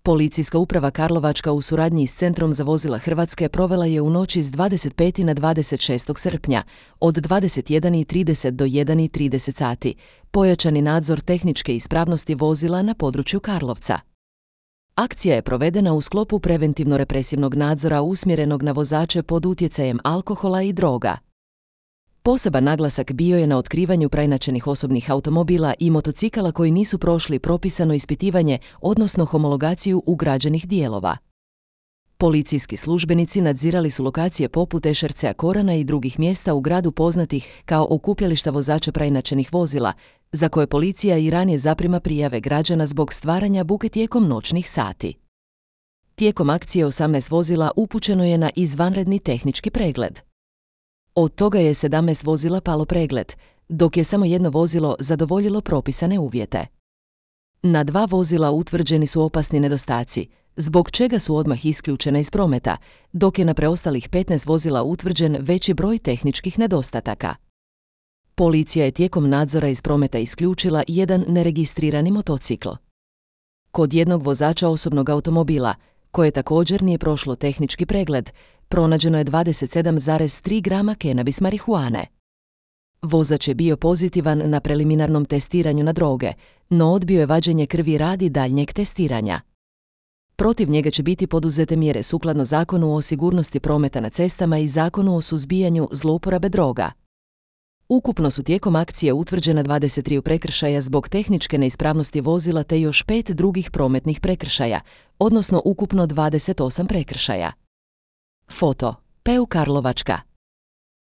Policijska uprava Karlovačka u suradnji s Centrom za vozila Hrvatske provela je u noći s 25. na 26. srpnja od 21:30 do 1:30 sati pojačani nadzor tehničke ispravnosti vozila na području Karlovca. Akcija je provedena u sklopu preventivno-represivnog nadzora usmjerenog na vozače pod utjecajem alkohola i droga. Poseban naglasak bio je na otkrivanju preinačenih osobnih automobila i motocikala koji nisu prošli propisano ispitivanje, odnosno homologaciju ugrađenih dijelova. Policijski službenici nadzirali su lokacije poput Ešercea Korana i drugih mjesta u gradu poznatih kao okupljališta vozača preinačenih vozila, za koje policija i ranije zaprima prijave građana zbog stvaranja buke tijekom noćnih sati. Tijekom akcije 18 vozila upućeno je na izvanredni tehnički pregled. Od toga je 17 vozila palo pregled, dok je samo jedno vozilo zadovoljilo propisane uvjete. Na 2 vozila utvrđeni su opasni nedostaci, zbog čega su odmah isključena iz prometa, dok je na preostalih 15 vozila utvrđen veći broj tehničkih nedostataka. Policija je tijekom nadzora iz prometa isključila jedan neregistrirani motocikl. Kod jednog vozača osobnog automobila, koje također nije prošlo tehnički pregled, pronađeno je 27,3 grama kanabis marihuane. Vozač je bio pozitivan na preliminarnom testiranju na droge, no odbio je vađenje krvi radi daljnjeg testiranja. Protiv njega će biti poduzete mjere sukladno Zakonu o sigurnosti prometa na cestama i Zakonu o suzbijanju zlouporabe droga. Ukupno su tijekom akcije utvrđena 23 prekršaja zbog tehničke neispravnosti vozila te još 5 drugih prometnih prekršaja, odnosno ukupno 28 prekršaja. Foto: PU Karlovačka.